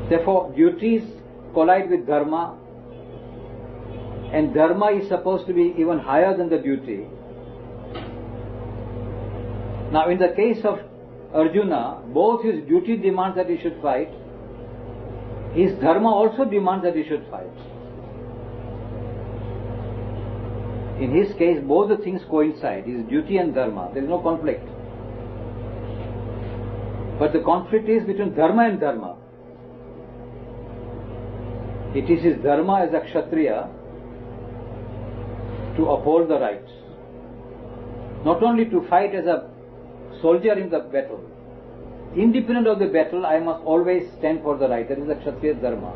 Therefore, duties collide with dharma, and dharma is supposed to be even higher than the duty. Now, in the case of Arjuna, both his duty demands that he should fight, his dharma also demands that he should fight. In his case, both the things coincide, his duty and dharma. There is no conflict. But the conflict is between dharma and dharma. It is his dharma as a Kshatriya to uphold the rights. Not only to fight as a soldier in the battle. Independent of the battle, I must always stand for the right. That is the Kshatriya dharma.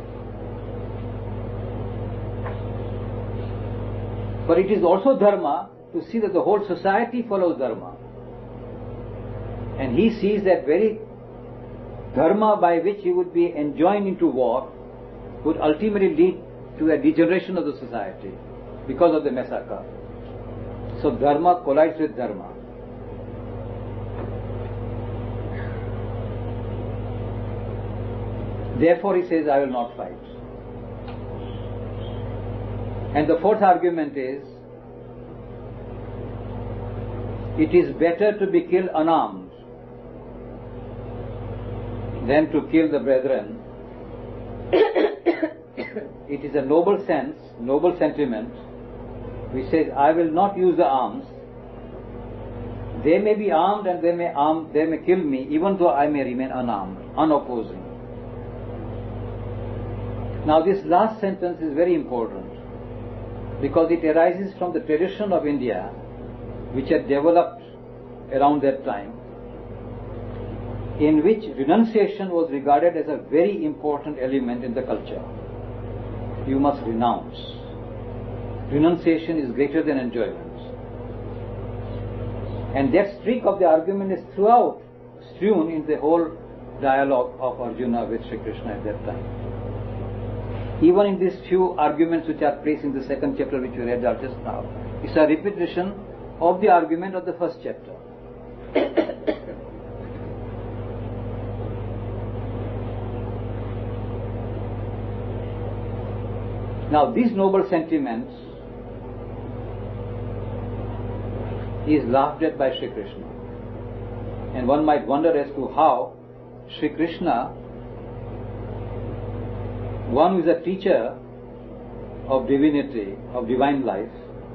But it is also dharma to see that the whole society follows dharma. And he sees that very dharma by which he would be enjoined into war would ultimately lead to a degeneration of the society because of the massacre. So dharma collides with dharma. Therefore he says, I will not fight. And the fourth argument is, it is better to be killed unarmed than to kill the brethren. It is a noble sense, noble sentiment, which says, I will not use the arms. They may be armed and they may kill me, even though I may remain unarmed, unopposing. Now this last sentence is very important, because it arises from the tradition of India, which had developed around that time, in which renunciation was regarded as a very important element in the culture. You must renounce. Renunciation is greater than enjoyment. And that streak of the argument is throughout strewn in the whole dialogue of Arjuna with Sri Krishna at that time. Even in these few arguments which are placed in the second chapter which we read out just now, it's a repetition of the argument of the first chapter. Now these noble sentiments is laughed at by Sri Krishna. And one might wonder as to how Sri Krishna, one who is a teacher of divinity, of divine life,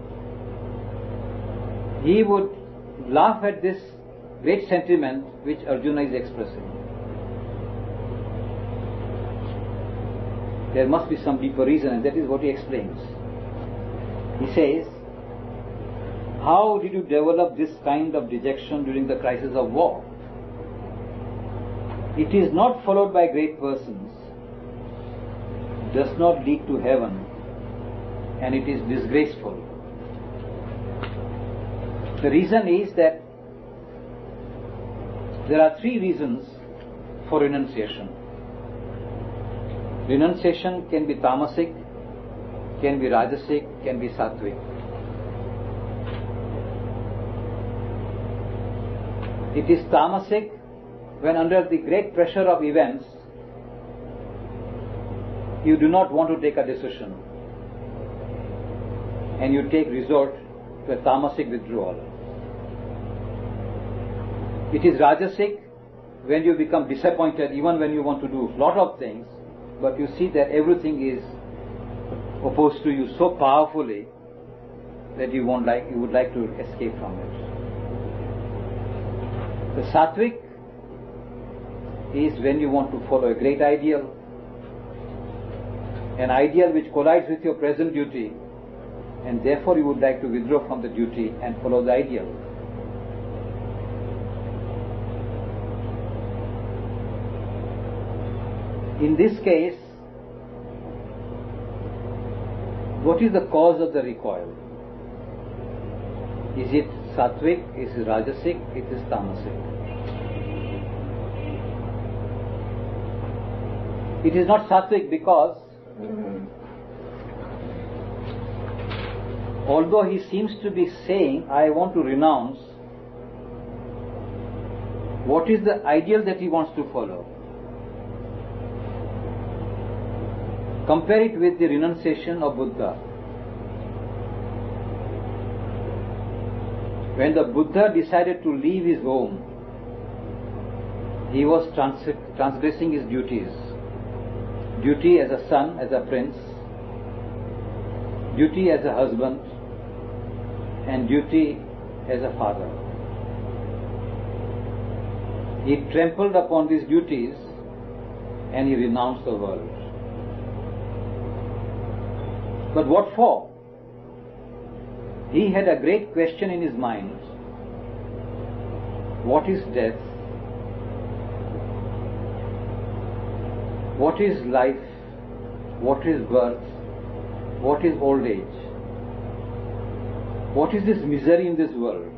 he would laugh at this great sentiment which Arjuna is expressing. There must be some deeper reason, and that is what he explains. He says, how did you develop this kind of dejection during the crisis of war? It is not followed by great persons, does not lead to heaven, and it is disgraceful. The reason is that there are three reasons for renunciation. Renunciation can be tamasic, can be rajasic, can be sattvic. It is tamasic when under the great pressure of events you do not want to take a decision and you take resort to a tamasic withdrawal. It is rajasic when you become disappointed even when you want to do a lot of things, but you see that everything is opposed to you so powerfully that you would like to escape from it. The sattvic is when you want to follow a great ideal, an ideal which collides with your present duty, and therefore you would like to withdraw from the duty and follow the ideal. In this case, what is the cause of the recoil? Is it sattvic? Is it rajasic? It is tamasic. It is not sattvic because although he seems to be saying, I want to renounce, what is the ideal that he wants to follow? Compare it with the renunciation of Buddha. When the Buddha decided to leave his home, he was transgressing his duties. Duty as a son, as a prince, duty as a husband, and duty as a father. He trampled upon these duties and he renounced the world. But what for? He had a great question in his mind. What is death? What is life? What is birth? What is old age? What is this misery in this world?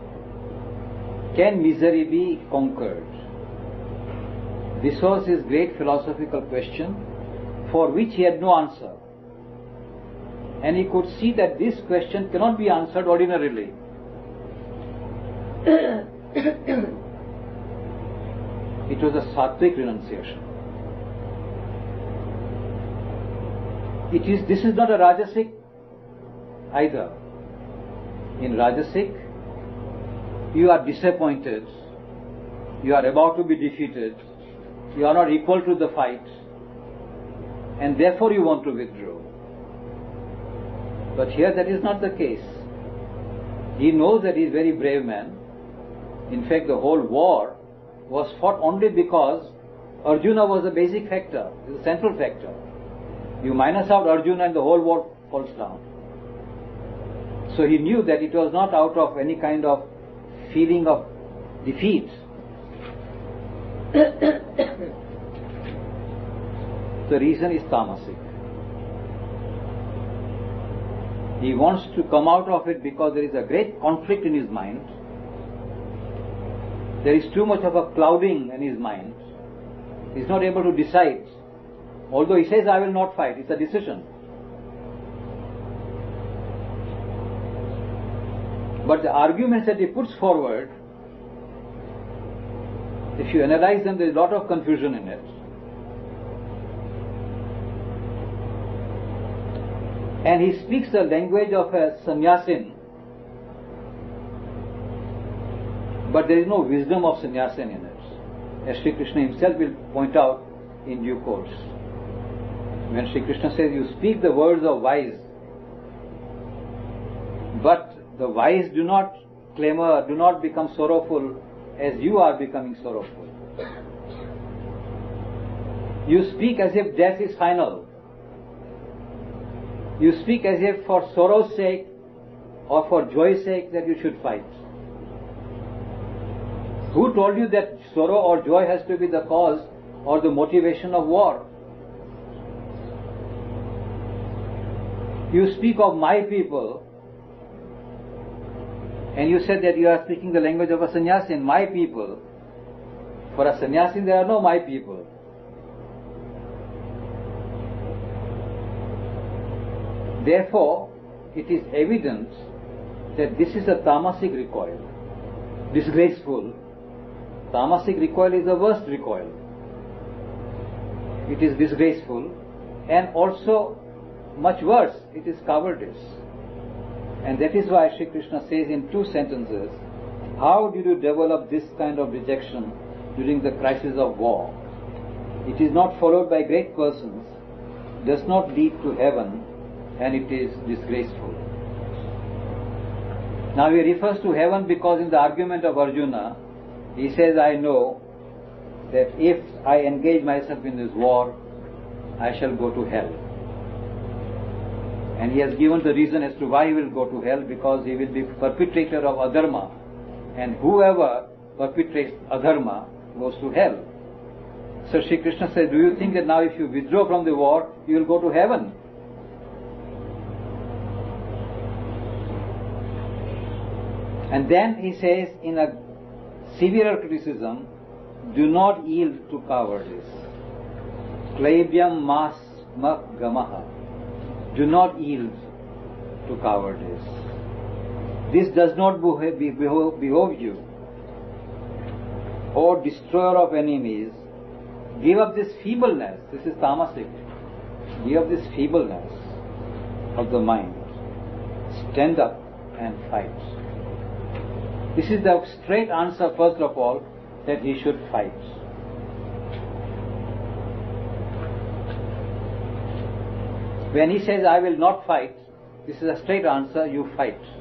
Can misery be conquered? This was his great philosophical question, for which he had no answer. And he could see that this question cannot be answered ordinarily. It was a sattvic renunciation. This is not a Rajasic either. In Rajasic, you are disappointed, you are about to be defeated, you are not equal to the fight, and therefore you want to withdraw. But here that is not the case. He knows that he is a very brave man. In fact, the whole war was fought only because Arjuna was a basic factor, the central factor. You minus out Arjuna and the whole war falls down. So he knew that it was not out of any kind of feeling of defeat. The reason is tamasic. He wants to come out of it because there is a great conflict in his mind. There is too much of a clouding in his mind. He is not able to decide. Although he says, I will not fight, it's a decision. But the arguments that he puts forward, if you analyze them, there is a lot of confusion in it. And he speaks the language of a sannyasin, but there is no wisdom of sannyasin in it, as Sri Krishna himself will point out in due course. When Sri Krishna says, you speak the words of wise, but the wise do not clamor, do not become sorrowful as you are becoming sorrowful. You speak as if death is final. You speak as if for sorrow's sake or for joy's sake that you should fight. Who told you that sorrow or joy has to be the cause or the motivation of war? You speak of my people, and you said that you are speaking the language of a sannyasin, my people. For a sannyasin there are no my people. Therefore, it is evident that this is a tamasic recoil, disgraceful. Tamasic recoil is the worst recoil. It is disgraceful, and also much worse, it is cowardice. And that is why Sri Krishna says in 2 sentences, how did you develop this kind of rejection during the crisis of war? It is not followed by great persons, does not lead to heaven, and it is disgraceful. Now he refers to heaven because in the argument of Arjuna, he says, I know that if I engage myself in this war, I shall go to hell. And he has given the reason as to why he will go to hell, because he will be perpetrator of adharma, and whoever perpetrates adharma goes to hell. So Sri Krishna says, do you think that now if you withdraw from the war, you will go to heaven? And then he says in a severer criticism, do not yield to cowardice. Klaibyam mas gamaha. Do not yield to cowardice. This does not behove you. O destroyer of enemies, give up this feebleness. This is tamasic. view of this feebleness of the mind, stand up and fight. This is the straight answer, first of all, that he should fight. When he says, I will not fight, this is a straight answer, you fight.